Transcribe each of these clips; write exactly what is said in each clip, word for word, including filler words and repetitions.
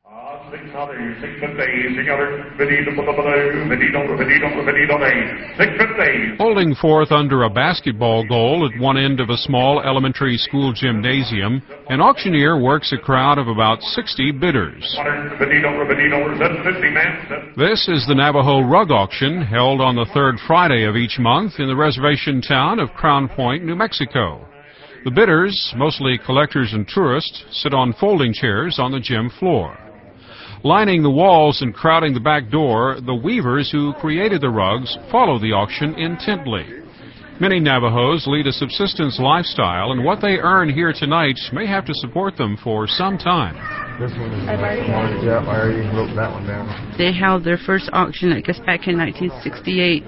Holding forth under a basketball goal at one end of a small elementary school gymnasium, an auctioneer works a crowd of about sixty bidders. This is the Navajo Rug Auction, held on the third Friday of each month in the reservation town of Crown Point, New Mexico. The bidders, mostly collectors and tourists, sit on folding chairs on the gym floor. Lining the walls and crowding the back door, the weavers who created the rugs follow the auction intently. Many Navajos lead a subsistence lifestyle, and what they earn here tonight may have to support them for some time. This one is I've already, yeah, I already wrote that one down. They held their first auction, I guess, back in nineteen sixty-eight.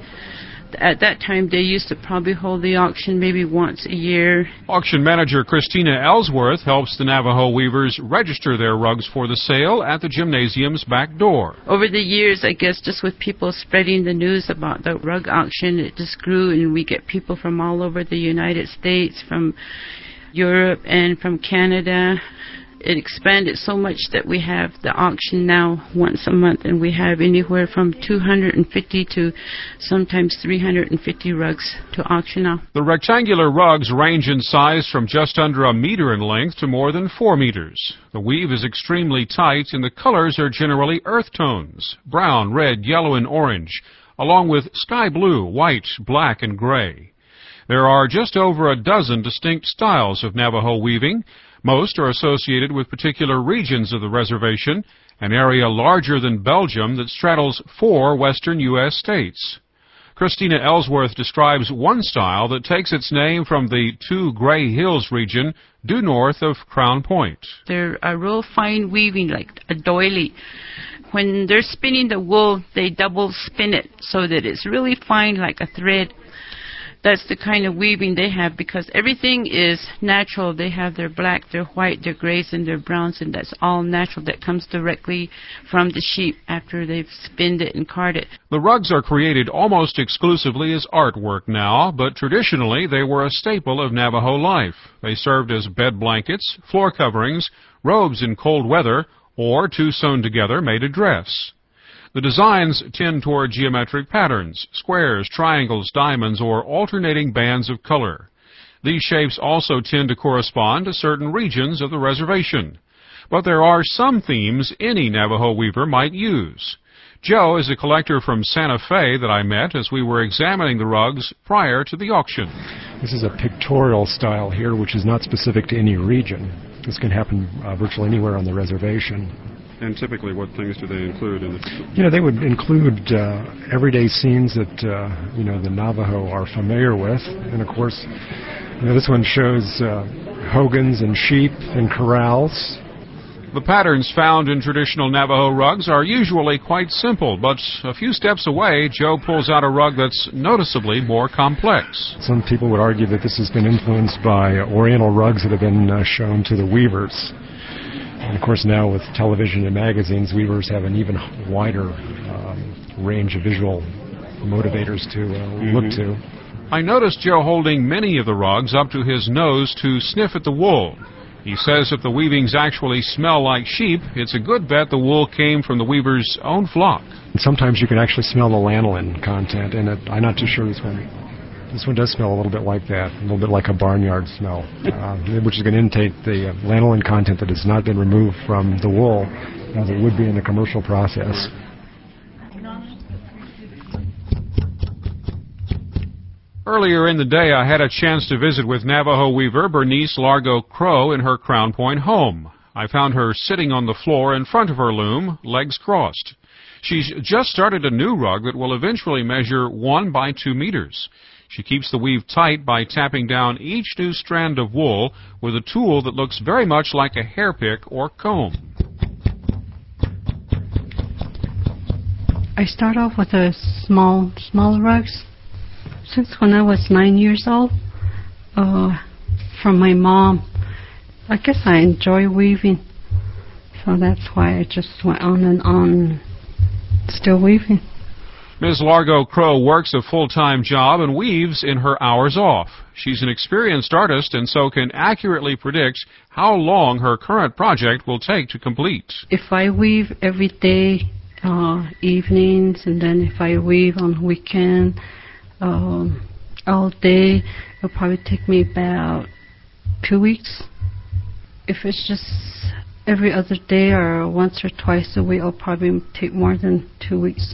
At that time, they used to probably hold the auction maybe once a year. Auction manager Christina Ellsworth helps the Navajo weavers register their rugs for the sale at the gymnasium's back door. Over the years, I guess, just with people spreading the news about the rug auction, it just grew, and we get people from all over the United States, from Europe, and from Canada. It expanded so much that we have the auction now once a month, and we have anywhere from two hundred fifty to sometimes three hundred fifty rugs to auction off. The rectangular rugs range in size from just under a meter in length to more than four meters. The weave is extremely tight, and the colors are generally earth tones: brown, red, yellow, and orange, along with sky blue, white, black, and gray. There are just over a dozen distinct styles of Navajo weaving. Most are associated with particular regions of the reservation, an area larger than Belgium that straddles four western U S states. Christina Ellsworth describes one style that takes its name from the Two Gray Hills region due north of Crown Point. They're a real fine weaving, like a doily. When they're spinning the wool, they double spin it so that it's really fine like a thread. That's the kind of weaving they have, because everything is natural. They have their black, their white, their grays, and their browns, and that's all natural. That comes directly from the sheep after they've spinned it and carded it. The rugs are created almost exclusively as artwork now, but traditionally they were a staple of Navajo life. They served as bed blankets, floor coverings, robes in cold weather, or, two sewn together, made a dress. The designs tend toward geometric patterns, squares, triangles, diamonds, or alternating bands of color. These shapes also tend to correspond to certain regions of the reservation. But there are some themes any Navajo weaver might use. Joe is a collector from Santa Fe that I met as we were examining the rugs prior to the auction. This is a pictorial style here, which is not specific to any region. This can happen uh, virtually anywhere on the reservation. And typically, what things do they include in it? You know, they would include uh, everyday scenes that, uh, you know, the Navajo are familiar with. And, of course, you know, this one shows uh, hogans and sheep and corrals. The patterns found in traditional Navajo rugs are usually quite simple, but a few steps away, Joe pulls out a rug that's noticeably more complex. Some people would argue that this has been influenced by Oriental rugs that have been uh, shown to the weavers. And, of course, now with television and magazines, weavers have an even wider um, range of visual motivators to uh, mm-hmm. look to. I noticed Joe holding many of the rugs up to his nose to sniff at the wool. He says if the weavings actually smell like sheep, it's a good bet the wool came from the weaver's own flock. And sometimes you can actually smell the lanolin content in it. I'm not too sure this one. This one does smell a little bit like that, a little bit like a barnyard smell, uh, which is going to indicate the uh, lanolin content that has not been removed from the wool as it would be in the commercial process. Earlier in the day, I had a chance to visit with Navajo weaver Bernice Largo Crow in her Crown Point home. I found her sitting on the floor in front of her loom, legs crossed. She's just started a new rug that will eventually measure one by two meters. She keeps the weave tight by tapping down each new strand of wool with a tool that looks very much like a hairpick or comb. I start off with a small, small rugs. Since when I was nine years old, uh, from my mom. I guess I enjoy weaving, so that's why I just went on and on, still weaving. Miz Largo Crow works a full-time job and weaves in her hours off. She's an experienced artist and so can accurately predict how long her current project will take to complete. If I weave every day, uh, evenings, and then if I weave on weekend, um, all day, it'll probably take me about two weeks. If it's just every other day or once or twice a week, it'll probably take more than two weeks.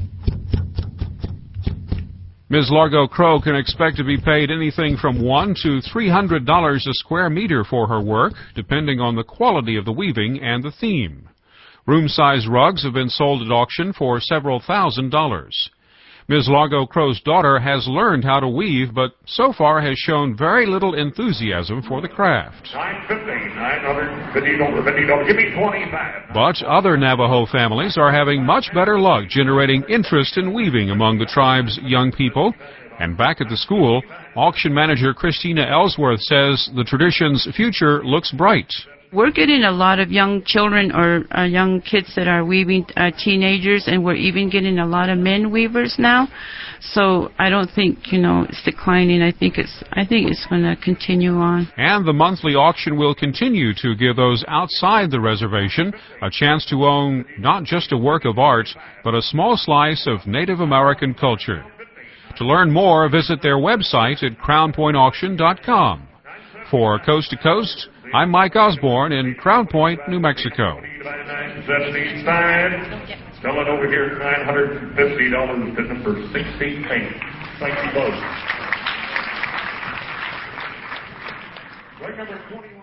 Miz Largo Crow can expect to be paid anything from one to three hundred dollars a square meter for her work, depending on the quality of the weaving and the theme. Room-size rugs have been sold at auction for several thousand dollars. Miz Largo Crow's daughter has learned how to weave, but so far has shown very little enthusiasm for the craft. nine fifty, nine hundred fifty dollars, fifty dollars, give me twenty-five. But other Navajo families are having much better luck generating interest in weaving among the tribe's young people. And back at the school, auction manager Christina Ellsworth says the tradition's future looks bright. We're getting a lot of young children or uh, young kids that are weaving, uh, teenagers, and we're even getting a lot of men weavers now. So I don't think, you know, it's declining. I think it's I think it's going to continue on. And the monthly auction will continue to give those outside the reservation a chance to own not just a work of art, but a small slice of Native American culture. To learn more, visit their website at crown point auction dot com. For Coast to Coast, I'm Mike Osborne in Crown Point, New Mexico. nine seventy-five. Selling over here nine hundred fifty dollars to number sixteen. Thank you both. Right number twenty-one.